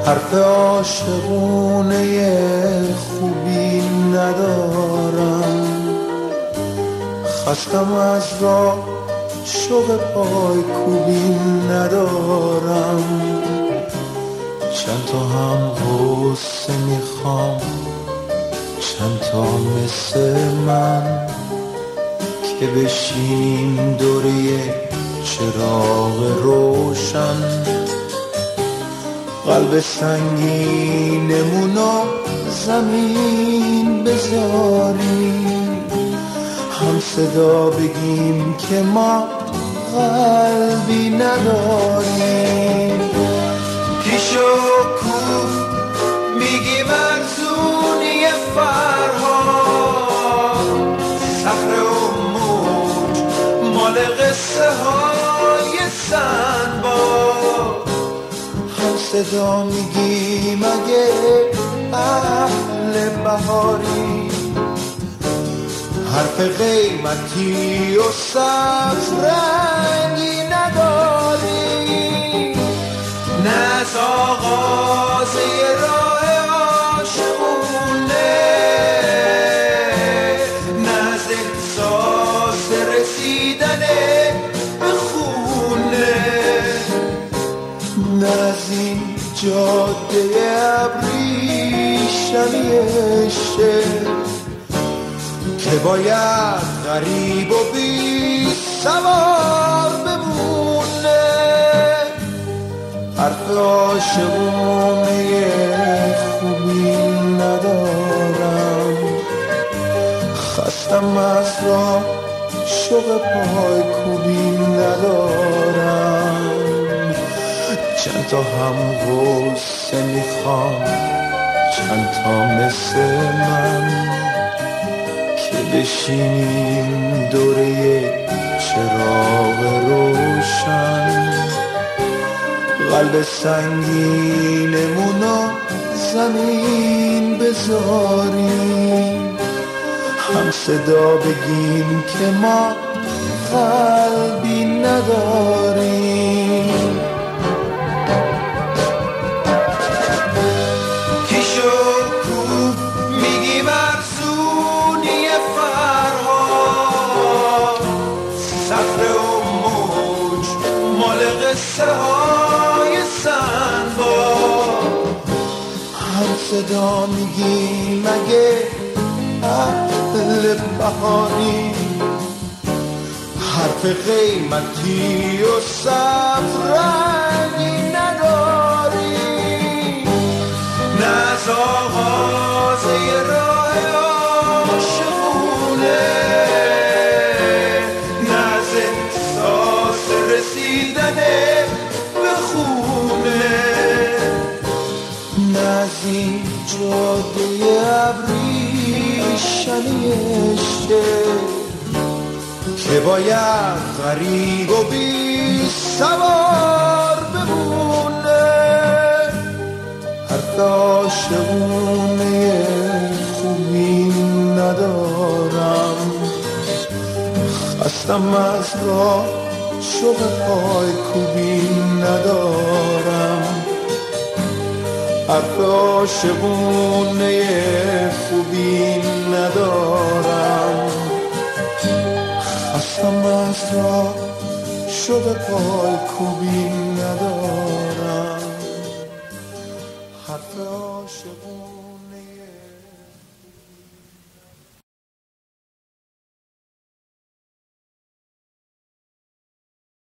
حرف عاشقونه خوبی ندارم، خستم از راه شوق پای کوبی ندارم. چند تا هم غصه میخوام، چند تا مثل من که بشینیم دوره چراغ روشن. قلب سنگینمونو زمین بذاریم، هم صدا بگیم که ما قلبی نداریم. پیش و کو میگیم ارزونی فرهاد، صخره و موج مال قصه های سنباد. هم صدا میگیم اگه اهل بهاری، حرف قیمتی و سبز رنگی نداری. نه از آغاز راه عاشقونه، نه از احساس رسیدن به خونه، نه از این جاده ابریشمی شهر که باید غریب و بی سوار بمونه. حرف عاشقونه خوبی ندارم، خستم از راه شوق پای کوبی ندارم. چند تا هم غصه میخوام، چند تا مثل من که بشینیم دوره چراغ روشن. قلب سنگینمونو زمین بذاریم، هم صدا بگیم که ما قلبی نداریم. پیش و کو میگیم ارزونی فرهاد، صخره و موج مال قصه های سنباد. هم صدا میگیم اگه اهل بهاری، حرف قیمتی و سبز رنگی نداری. نه از آغاز راه عاشقونه، نه از احساس رسیدن به خونه، نه از این جاده ابریشمی شهر که باید غریب و بی سوار بمونه. حرف عاشقونه خوبی ندارم، خستم از راه شوق پای کوبی ندارم. حرف عاشقونه خوبی ندارم، خستم از راه شوق پای کوبی ندارم. حرف عاشقونه